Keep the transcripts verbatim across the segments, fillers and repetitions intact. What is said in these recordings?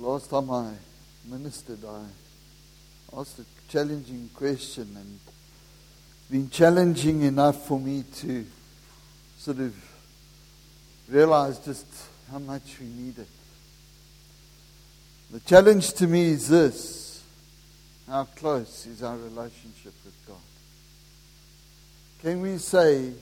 last time I ministered, I asked a challenging question, and it's been challenging enough for me to sort of realize just how much we need it. The challenge to me is this: how close is our relationship with God? Can we say,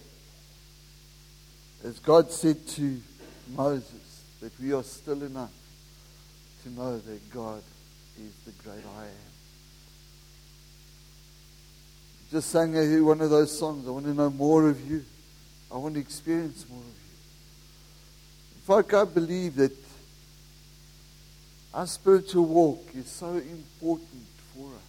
as God said to Moses, that we are still enough to know that God is the great I am? Just sang a- one of those songs, I want to know more of you. I want to experience more of you. Folk, I believe that our spiritual walk is so important for us.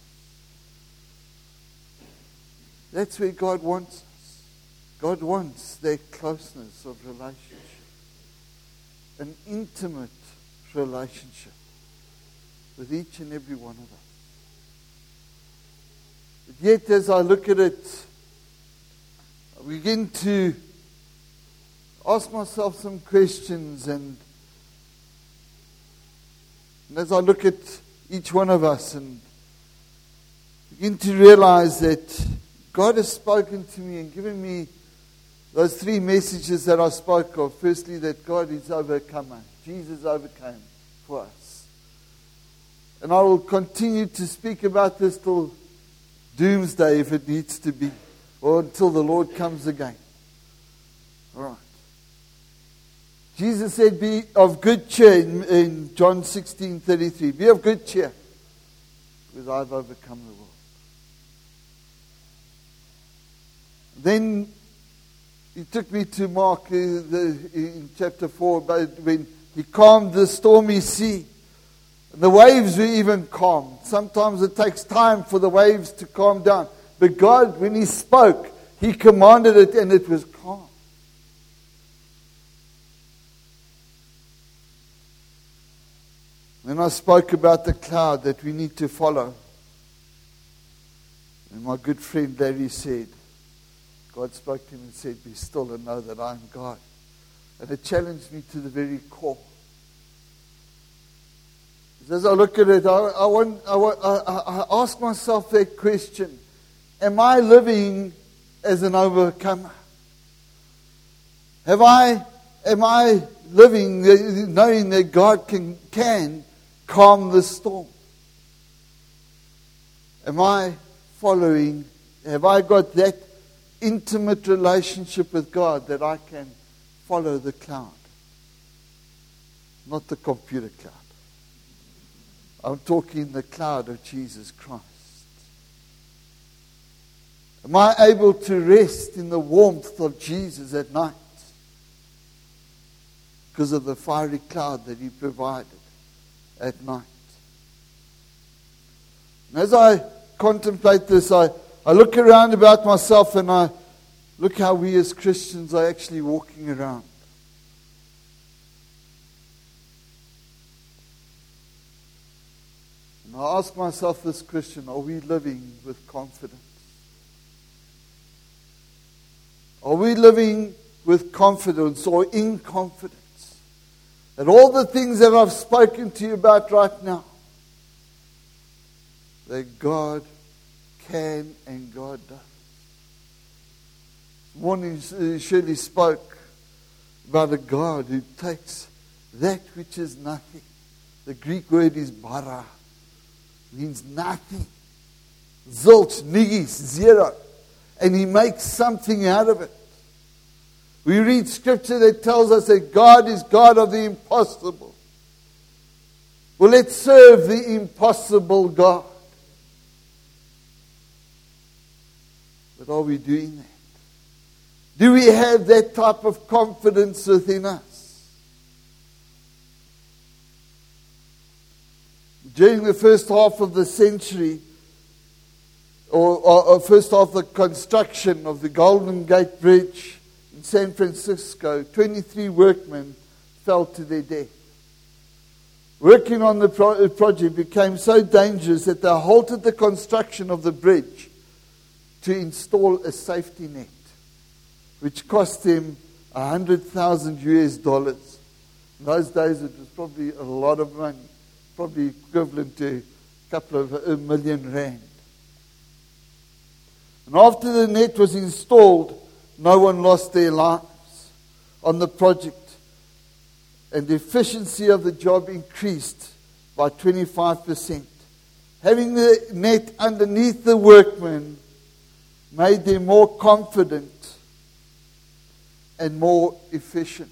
That's where God wants us. God wants that closeness of relationship. An intimate relationship with each and every one of us. But yet, as I look at it, I begin to ask myself some questions, and, and as I look at each one of us and begin to realize that God has spoken to me and given me those three messages that I spoke of. Firstly, that God is overcomer. Jesus overcame for us. And I will continue to speak about this till doomsday if it needs to be, or until the Lord comes again. All right. Jesus said, be of good cheer in, in John sixteen thirty-three. Be of good cheer, because I've overcome the world. Then he took me to Mark uh, the, in chapter four, but when he calmed the stormy sea. The waves were even calm. Sometimes it takes time for the waves to calm down. But God, when He spoke, He commanded it and it was calm. When I spoke about the cloud that we need to follow, and my good friend Larry said, God spoke to him and said, be still and know that I am God. And it challenged me to the very core. As I look at it, I, I, want, I, want, I, I ask myself that question: am I living as an overcomer? Have I, am I living knowing that God can, can calm the storm? Am I following? Have I got that intimate relationship with God that I can follow the cloud? Not the computer cloud. I'm talking the cloud of Jesus Christ. Am I able to rest in the warmth of Jesus at night because of the fiery cloud that He provided at night? And as I contemplate this, I, I look around about myself and I look how we as Christians are actually walking around. And I ask myself this question: are we living with confidence? Are we living with confidence or in confidence that all the things that I've spoken to you about right now, that God can and God does? This morning Shirley spoke about a God who takes that which is nothing. The Greek word is bara. Means nothing. Zilch, niggies, zero. And He makes something out of it. We read scripture that tells us that God is God of the impossible. Well, let's serve the impossible God. But are we doing that? Do we have that type of confidence within us? During the first half of the century, or, or, or first half of the construction of the Golden Gate Bridge in San Francisco, twenty-three workmen fell to their death. Working on the pro- project became so dangerous that they halted the construction of the bridge to install a safety net, which cost them one hundred thousand U S dollars. In those days, it was probably a lot of money probably equivalent to a couple of a million rand. And after the net was installed, no one lost their lives on the project. And the efficiency of the job increased by twenty-five percent. Having the net underneath the workmen made them more confident and more efficient.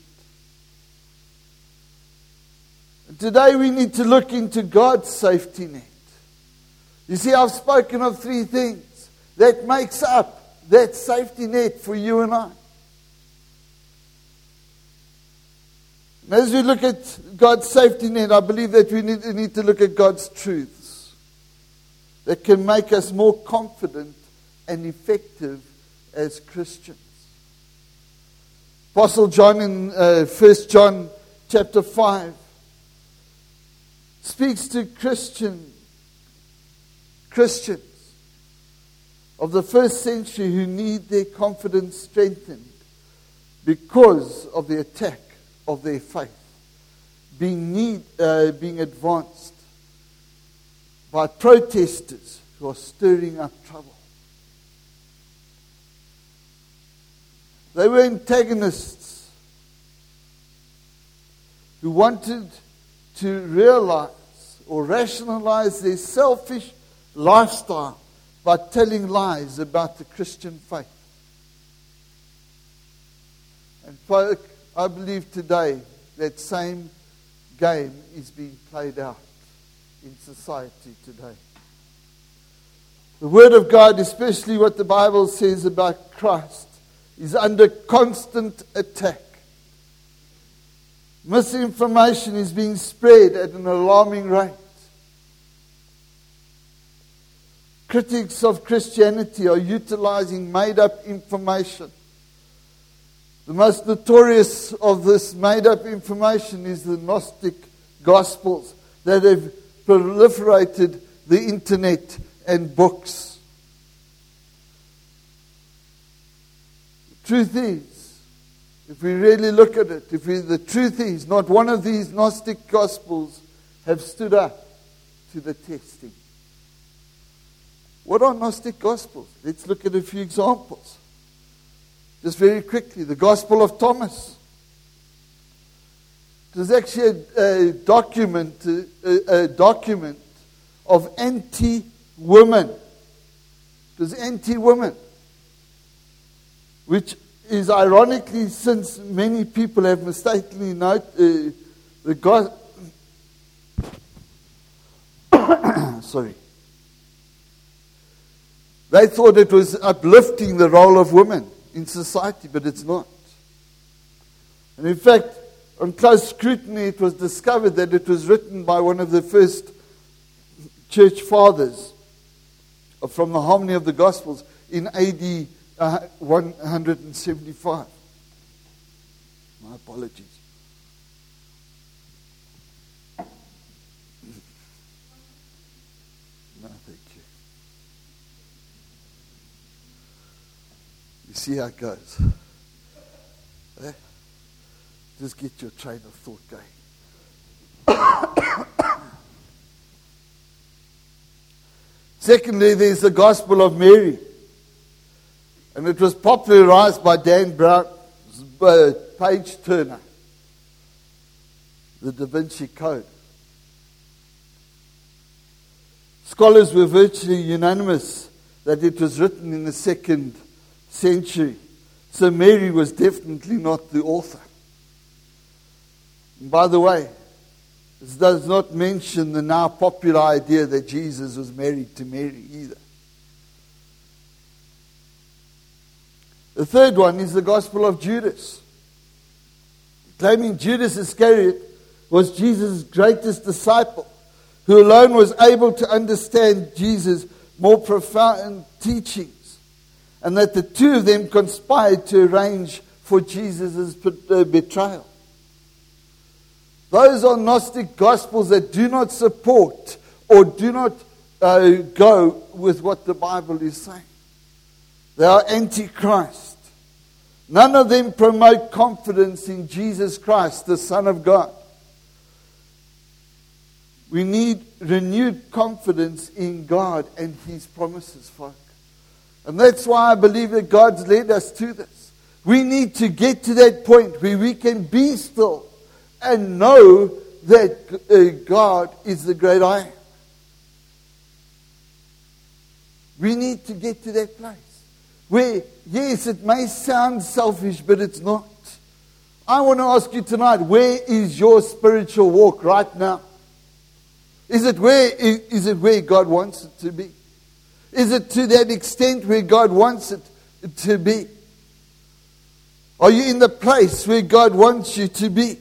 And today we need to look into God's safety net. You see, I've spoken of three things that makes up that safety net for you and I. And as we look at God's safety net, I believe that we need, need to look at God's truths that can make us more confident and effective as Christians. Apostle John in uh, First John chapter five speaks to Christian Christians of the first century who need their confidence strengthened because of the attack of their faith being need uh, being advanced by protesters who are stirring up trouble. They were antagonists who wanted to realize or rationalize their selfish lifestyle by telling lies about the Christian faith. And I believe today that same game is being played out in society today. The Word of God, especially what the Bible says about Christ, is under constant attack. Misinformation is being spread at an alarming rate. Critics of Christianity are utilizing made-up information. The most notorious of this made-up information is the Gnostic Gospels that have proliferated the internet and books. Truth is, if we really look at it, if we, the truth is, not one of these Gnostic Gospels have stood up to the testing. What are Gnostic Gospels? Let's look at a few examples. Just very quickly, the Gospel of Thomas. It was actually a, a document, a, a document of anti-women. It was anti-women. Which is ironically, since many people have mistakenly noted uh, the God. Sorry. They thought it was uplifting the role of women in society, but it's not. And in fact, on close scrutiny, it was discovered that it was written by one of the first church fathers from the Harmony of the Gospels in A D Uh, one seventy-five. My apologies. No, thank you. You see how it goes. Eh? Just get your train of thought going. Secondly, there's the Gospel of Mary. And it was popularized by Dan Brown, uh, Page Turner, the Da Vinci Code. Scholars were virtually unanimous that it was written in the second century. So Mary was definitely not the author. And by the way, this does not mention the now popular idea that Jesus was married to Mary either. The third one is the Gospel of Judas, claiming Judas Iscariot was Jesus' greatest disciple, who alone was able to understand Jesus' more profound teachings, and that the two of them conspired to arrange for Jesus' betrayal. Those are Gnostic Gospels that do not support or do not uh, go with what the Bible is saying. They are anti-Christ. None of them promote confidence in Jesus Christ, the Son of God. We need renewed confidence in God and His promises, folk. And that's why I believe that God's led us to this. We need to get to that point where we can be still and know that uh, God is the great I am. We need to get to that place where, yes, it may sound selfish, but it's not. I want to ask you tonight, where is your spiritual walk right now? Is it where, is it where God wants it to be? Is it to that extent where God wants it to be? Are you in the place where God wants you to be?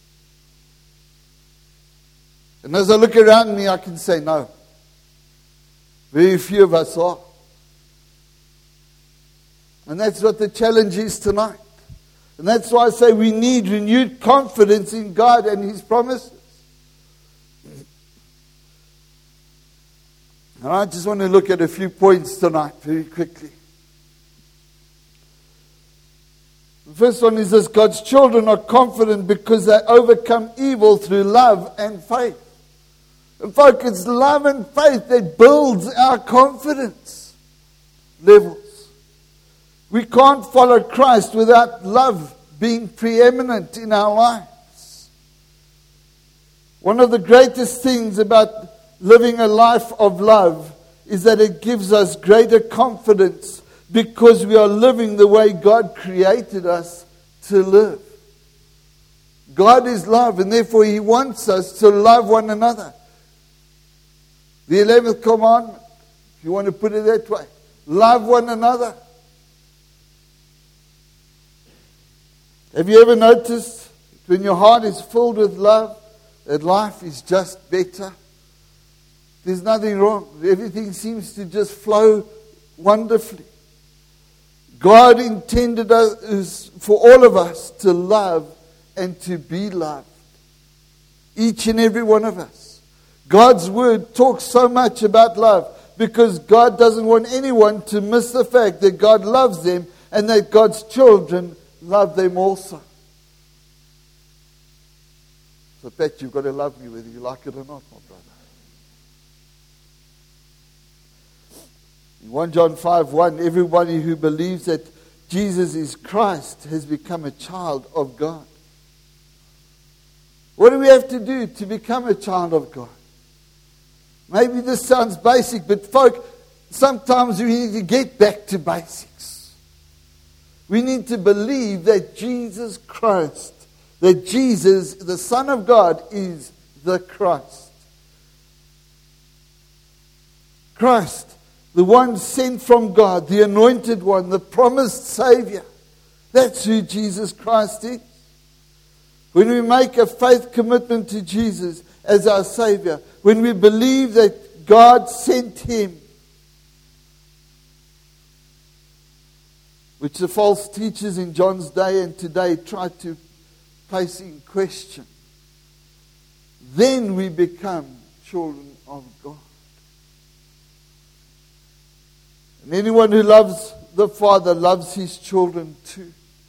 And as I look around me, I can say no. Very few of us are. And that's what the challenge is tonight. And that's why I say we need renewed confidence in God and His promises. And I just want to look at a few points tonight very quickly. The first one is this: God's children are confident because they overcome evil through love and faith. And folks, it's love and faith that builds our confidence levels. We can't follow Christ without love being preeminent in our lives. One of the greatest things about living a life of love is that it gives us greater confidence because we are living the way God created us to live. God is love, and therefore He wants us to love one another. The eleventh commandment, if you want to put it that way, love one another. Have you ever noticed when your heart is filled with love, that life is just better? There's nothing wrong. Everything seems to just flow wonderfully. God intended us for all of us to love and to be loved. Each and every one of us. God's word talks so much about love because God doesn't want anyone to miss the fact that God loves them and that God's children love them also. So Pat, you've got to love me whether you like it or not, my brother. In First John five one, everybody who believes that Jesus is Christ has become a child of God. What do we have to do to become a child of God? Maybe this sounds basic, but folk, sometimes we need to get back to basics. We need to believe that Jesus Christ, that Jesus, the Son of God, is the Christ. Christ, the one sent from God, the anointed one, the promised Savior. That's who Jesus Christ is. When we make a faith commitment to Jesus as our Savior, when we believe that God sent Him, which the false teachers in John's day and today try to place in question, then we become children of God. And anyone who loves the Father loves his children too.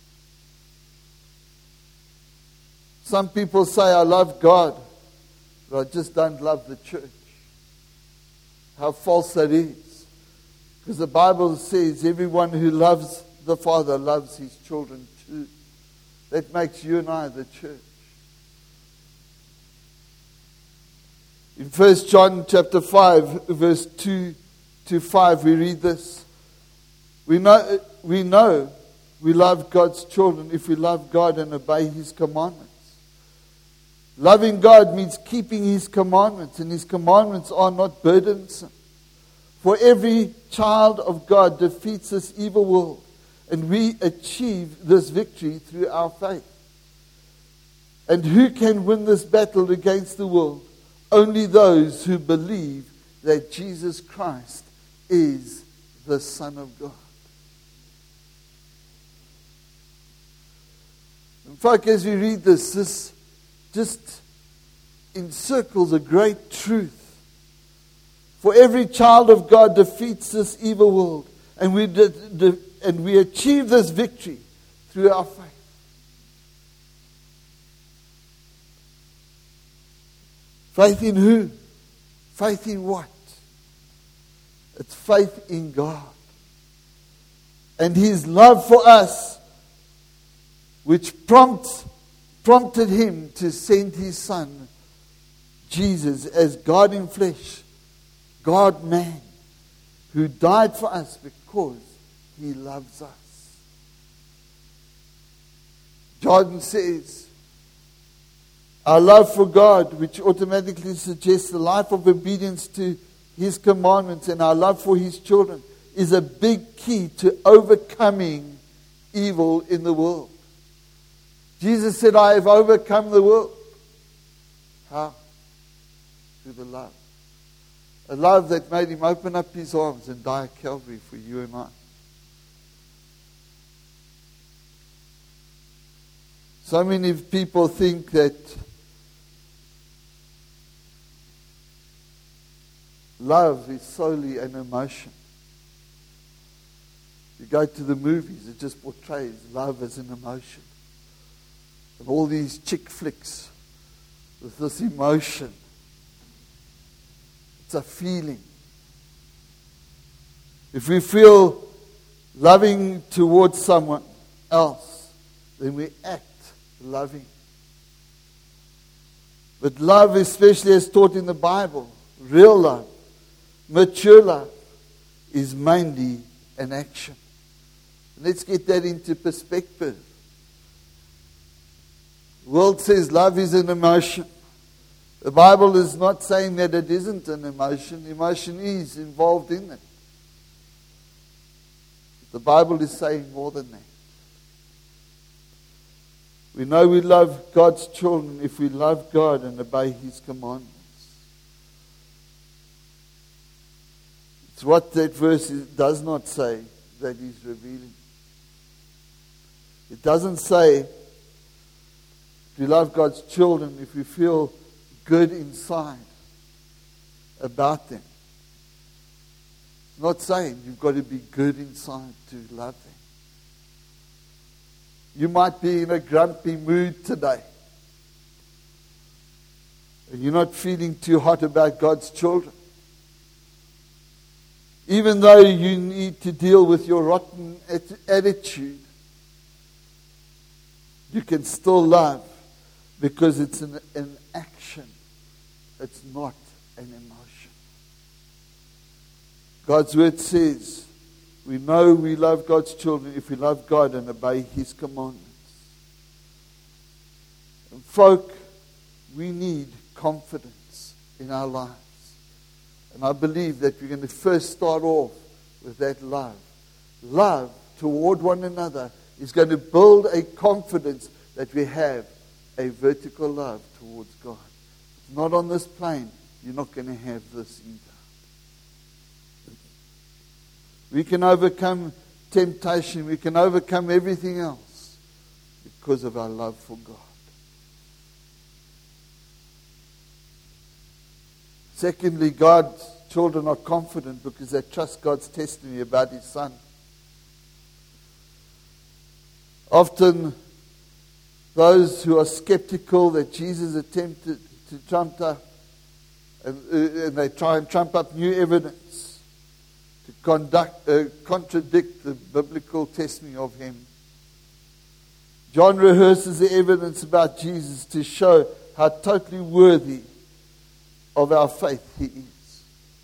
Some people say, I love God, but I just don't love the church. How false that is. Because the Bible says everyone who loves the Father loves his children too. That makes you and I the church. In First John chapter five, verse two to five, we read this. We know, we know we love God's children if we love God and obey His commandments. Loving God means keeping His commandments, and His commandments are not burdensome. For every child of God defeats this evil world, and we achieve this victory through our faith. And who can win this battle against the world? Only those who believe that Jesus Christ is the Son of God. In fact, as we read this, this just encircles a great truth. For every child of God defeats this evil world, and we de- de- and we achieve this victory through our faith. Faith in who? Faith in what? It's faith in God. And His love for us, which prompts, prompted Him to send His Son, Jesus, as God in flesh, God-man, who died for us because He loves us. John says, our love for God, which automatically suggests the life of obedience to His commandments, and our love for His children, is a big key to overcoming evil in the world. Jesus said, I have overcome the world. How? Through the love. A love that made Him open up His arms and die at Calvary for you and I. So many people think that love is solely an emotion. You go to the movies, it just portrays love as an emotion. And all these chick flicks with this emotion. It's a feeling. If we feel loving towards someone else, then we act loving. But love, especially as taught in the Bible, real love, mature love, is mainly an action. Let's get that into perspective. The world says love is an emotion. The Bible is not saying that it isn't an emotion. Emotion is involved in it. The Bible is saying more than that. We know we love God's children if we love God and obey His commandments. It's what that verse is, does not say that He's revealing. It doesn't say if we love God's children if we feel good inside about them. It's not saying you've got to be good inside to love them. You might be in a grumpy mood today. And you're not feeling too hot about God's children. Even though you need to deal with your rotten attitude, you can still love because it's an, an action. It's not an emotion. God's word says, we know we love God's children if we love God and obey His commandments. And folk, we need confidence in our lives. And I believe that we're going to first start off with that love. Love toward one another is going to build a confidence that we have a vertical love towards God. It's not on this plane. You're not going to have this either. We can overcome temptation. We can overcome everything else because of our love for God. Secondly, God's children are confident because they trust God's testimony about His Son. Often, those who are skeptical that Jesus attempted to trump up, and, uh, and they try and trump up new evidence to conduct, uh, contradict the biblical testimony of Him. John rehearses the evidence about Jesus to show how totally worthy of our faith He is.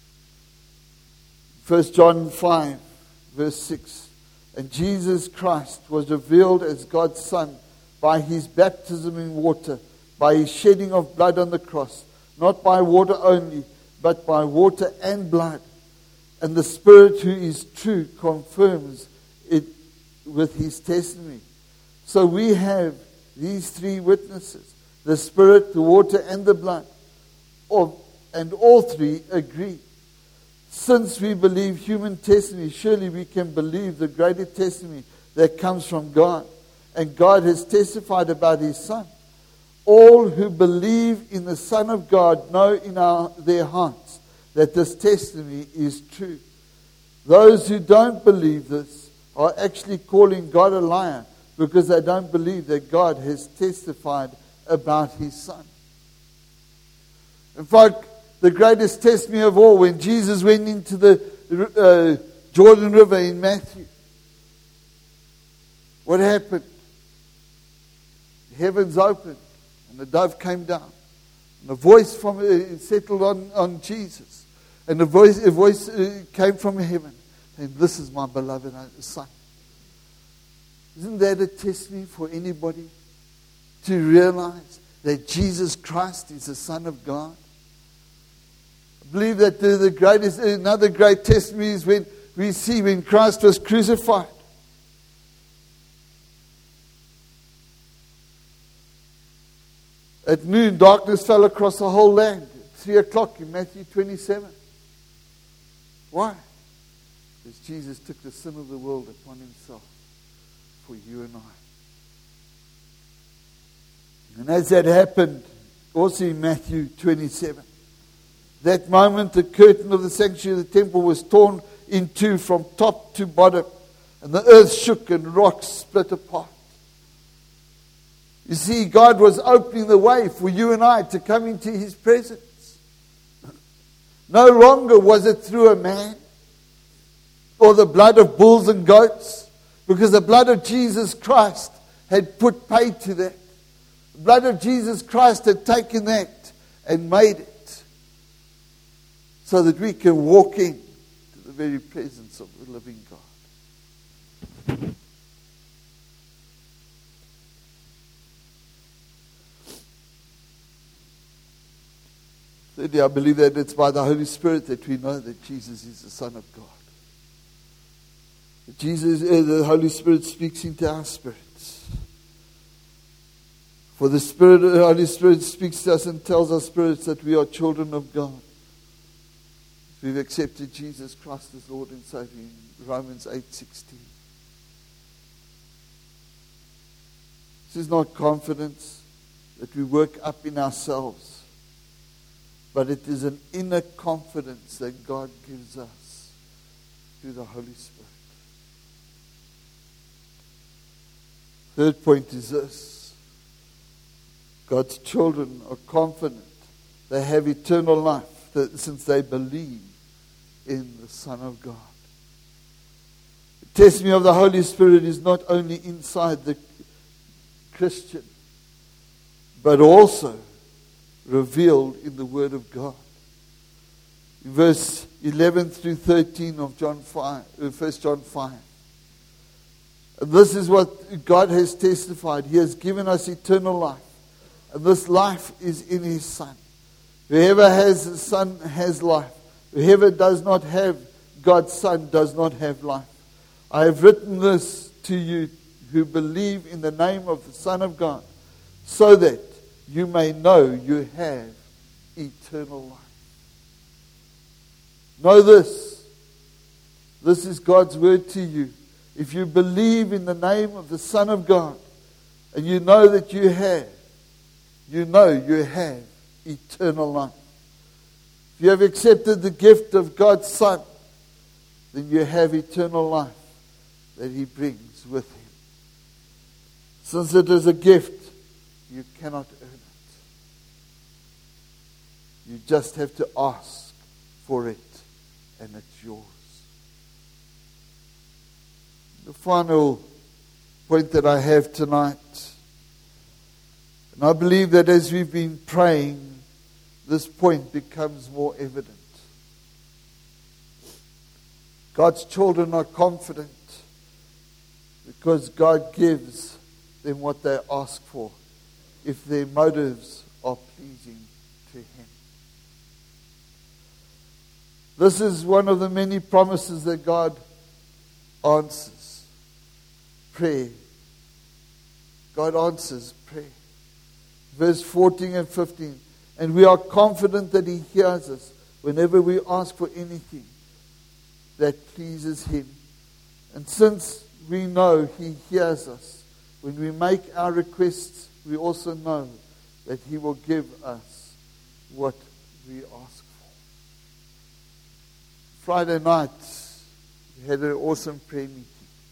First John five, verse six. And Jesus Christ was revealed as God's Son by His baptism in water, by His shedding of blood on the cross, not by water only, but by water and blood. And the Spirit who is true confirms it with His testimony. So we have these three witnesses, the Spirit, the water, and the blood. And all three agree. Since we believe human testimony, surely we can believe the greater testimony that comes from God. And God has testified about His Son. All who believe in the Son of God know in our, their hearts that this testimony is true. Those who don't believe this are actually calling God a liar because they don't believe that God has testified about His Son. In fact, the greatest testimony of all, when Jesus went into the uh, Jordan River in Matthew, what happened? The heavens opened and the dove came down. And a voice from uh, settled on, on Jesus. And a voice, a voice uh, came from heaven saying, "This is my beloved Son." Isn't that a testimony for anybody to realize that Jesus Christ is the Son of God? I believe that the, the greatest, another great testimony is when we see when Christ was crucified. At noon, darkness fell across the whole land. At three o'clock in Matthew twenty-seven. Why? Because Jesus took the sin of the world upon himself for you and I. And as that happened, also in Matthew twenty-seven, that moment the curtain of the sanctuary of the temple was torn in two from top to bottom, and the earth shook and rocks split apart. You see, God was opening the way for you and I to come into His presence. No longer was it through a man or the blood of bulls and goats, because the blood of Jesus Christ had put pay to that. The blood of Jesus Christ had taken that and made it so that we can walk in to the very presence of the living God. Thirdly, I believe that it's by the Holy Spirit that we know that Jesus is the Son of God. That Jesus, uh, the Holy Spirit speaks into our spirits. For the Spirit, the Holy Spirit speaks to us and tells our spirits that we are children of God. We've accepted Jesus Christ as Lord and Savior in Romans eight sixteen. This is not confidence that we work up in ourselves, but it is an inner confidence that God gives us through the Holy Spirit. Third point is this: God's children are confident they have eternal life that, since they believe in the Son of God. The testimony of the Holy Spirit is not only inside the Christian, but also revealed in the Word of God. In verse eleven through thirteen of John five, First John five. And this is what God has testified. He has given us eternal life. And this life is in His Son. Whoever has the Son has life. Whoever does not have God's Son does not have life. I have written this to you who believe in the name of the Son of God, so that you may know you have eternal life. Know this. This is God's word to you. If you believe in the name of the Son of God, and you know that you have, you know you have eternal life. If you have accepted the gift of God's Son, then you have eternal life that He brings with Him. Since it is a gift, you cannot earn it. You just have to ask for it, and it's yours. The final point that I have tonight, and I believe that as we've been praying, this point becomes more evident. God's children are confident because God gives them what they ask for, if their motives are pleasing to Him. This is one of the many promises that God answers prayer. God answers prayer. Verse fourteen and fifteen. And we are confident that He hears us whenever we ask for anything that pleases Him. And since we know He hears us, when we make our requests, we also know that He will give us what we ask for. Friday night, we had an awesome prayer meeting.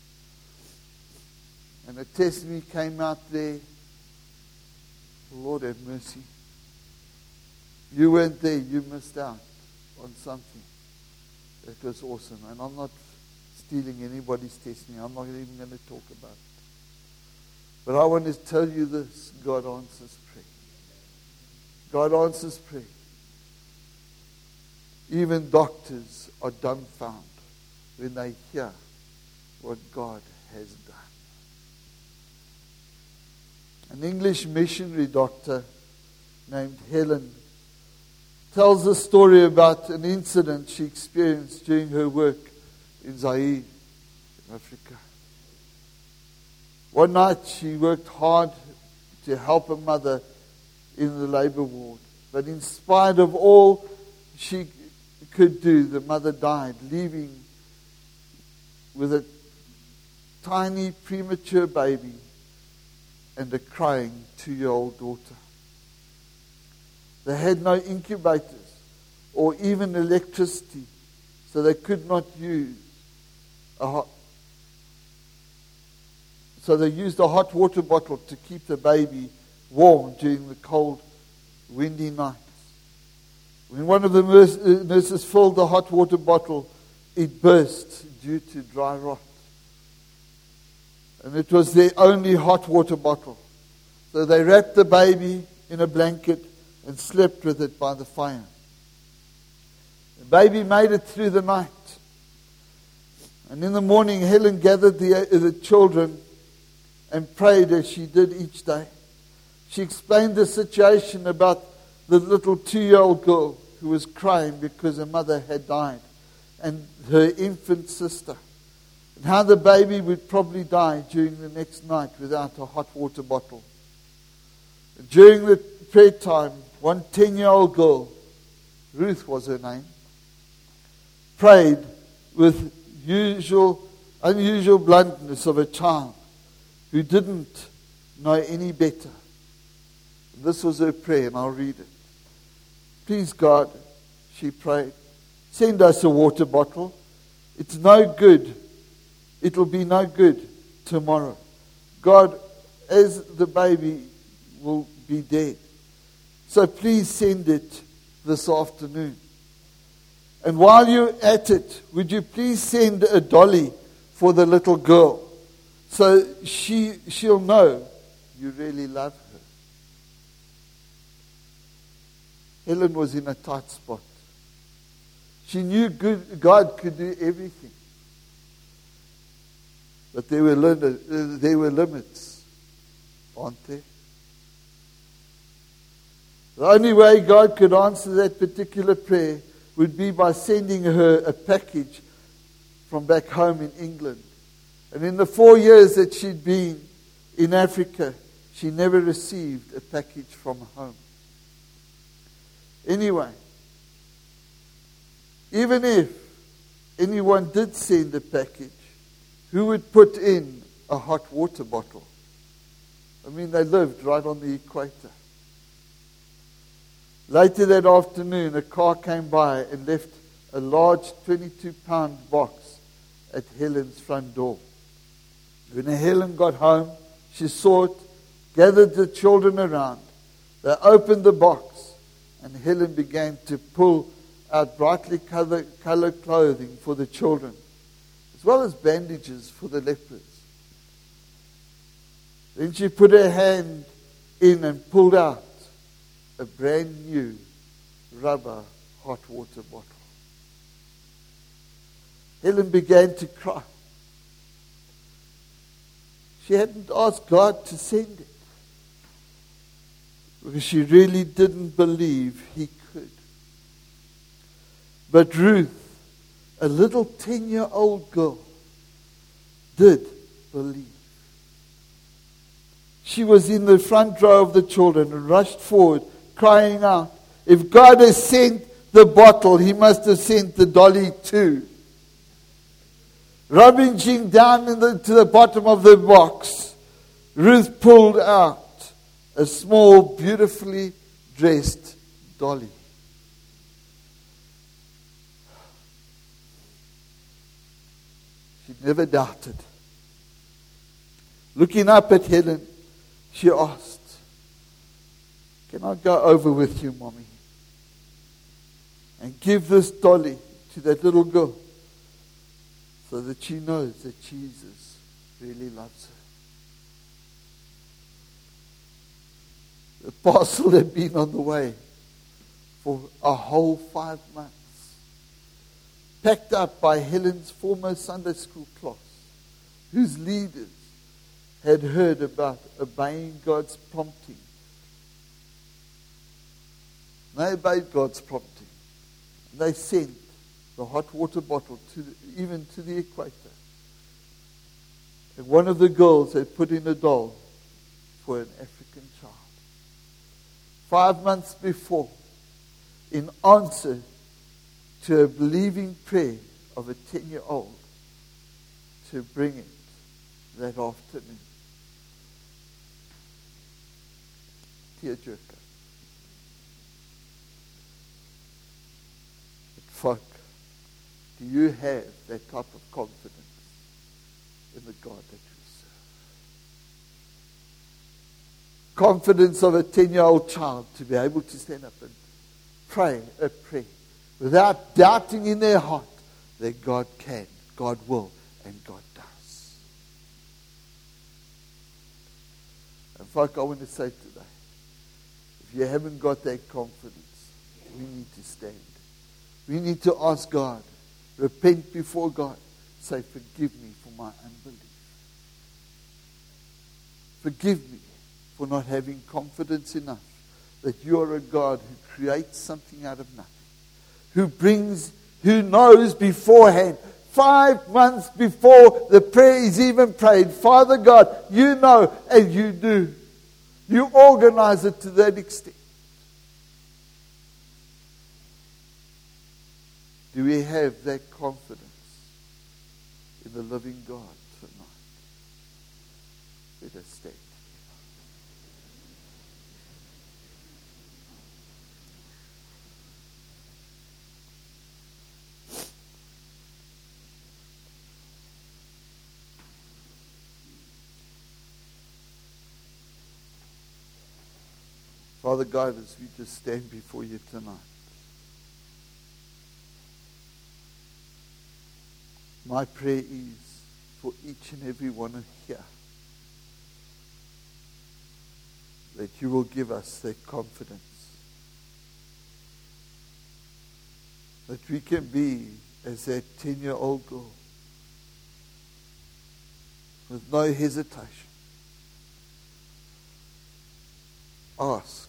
And a testimony came out there. Lord have mercy. You weren't there. You missed out on something that was awesome. And I'm not stealing anybody's testimony. I'm not even going to talk about it. But I want to tell you this. God answers prayer. God answers prayer. Even doctors are dumbfounded when they hear what God has done. An English missionary doctor named Helen tells a story about an incident she experienced during her work in Zaire, in Africa. One night she worked hard to help a mother in the labor ward. But in spite of all she could do, the mother died, leaving with a tiny premature baby and a crying two-year-old daughter. They had no incubators or even electricity, so they could not use a hot So they used a hot water bottle to keep the baby warm during the cold, windy nights. When one of the nurses filled the hot water bottle, it burst due to dry rot. And it was their only hot water bottle. So they wrapped the baby in a blanket and slept with it by the fire. The baby made it through the night. And in the morning, Helen gathered the, the children and prayed as she did each day. She explained the situation about the little two-year-old girl who was crying because her mother had died and her infant sister, and how the baby would probably die during the next night without a hot water bottle. During the prayer time, one ten-year-old girl, Ruth was her name, prayed with usual, unusual bluntness of a child who didn't know any better. This was her prayer, and I'll read it. Please, God, she prayed, send us a water bottle. It's no good. It'll be no good tomorrow. God, as the baby will be dead, so please send it this afternoon. And while you're at it, would you please send a dolly for the little girl so she, she'll know you really love her. Helen was in a tight spot. She knew good, God could do everything. But there were, limit, there were limits, aren't there? The only way God could answer that particular prayer would be by sending her a package from back home in England. And in the four years that she'd been in Africa, she never received a package from home. Anyway, even if anyone did send a package, who would put in a hot water bottle? I mean, they lived right on the equator. Later that afternoon, a car came by and left a large twenty-two pound box at Helen's front door. When Helen got home, she saw it, gathered the children around. They opened the box, and Helen began to pull out brightly colored, colored clothing for the children, as well as bandages for the lepers. Then she put her hand in and pulled out a brand new rubber hot water bottle. Helen began to cry. She hadn't asked God to send it because she really didn't believe He could. But Ruth, a little ten-year-old girl, did believe. She was in the front row of the children and rushed forward, crying out, if God has sent the bottle, He must have sent the dolly too. Rummaging down in the, to the bottom of the box, Ruth pulled out a small, beautifully dressed dolly. She never doubted. Looking up at Helen, she asked, can I go over with you, Mommy? and give this dolly to that little girl so that she knows that Jesus really loves her. The parcel had been on the way for a whole five months. Packed up by Helen's former Sunday school class, whose leaders had heard about obeying God's prompting. They obeyed God's prompting. They sent the hot water bottle to the, even to the equator. And one of the girls had put in a doll for an African child. Five months before, in answer to a believing prayer of a ten-year-old, to bring it that afternoon. Tearjerker. But folk, do you have that type of confidence in the God that you serve? Confidence of a ten-year-old child to be able to stand up and pray a prayer without doubting in their heart that God can, God will, and God does. And folk, I want to say today, if you haven't got that confidence, we need to stand. We need to ask God, repent before God, say, forgive me for my unbelief. Forgive me for not having confidence enough that you are a God who creates something out of nothing. Who brings, who knows beforehand, five months before the prayer is even prayed, Father God, you know and you do. You organize it to that extent. Do we have that confidence in the living God tonight? Let us stand. Father God, as we just stand before you tonight, my prayer is for each and every one of here that you will give us that confidence, that we can be as that ten-year-old girl with no hesitation. Ask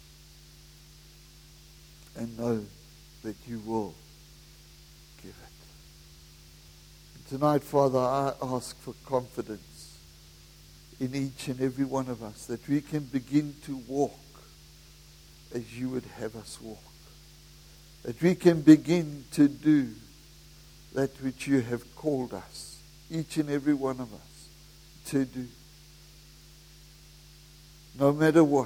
and know that you will give it. And tonight, Father, I ask for confidence in each and every one of us, that we can begin to walk as you would have us walk. That we can begin to do that which you have called us, each and every one of us, to do. No matter what,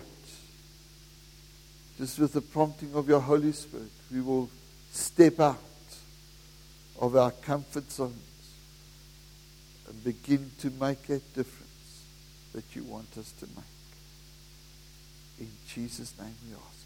just with the prompting of your Holy Spirit, we will step out of our comfort zones and begin to make that difference that you want us to make. In Jesus' name we ask.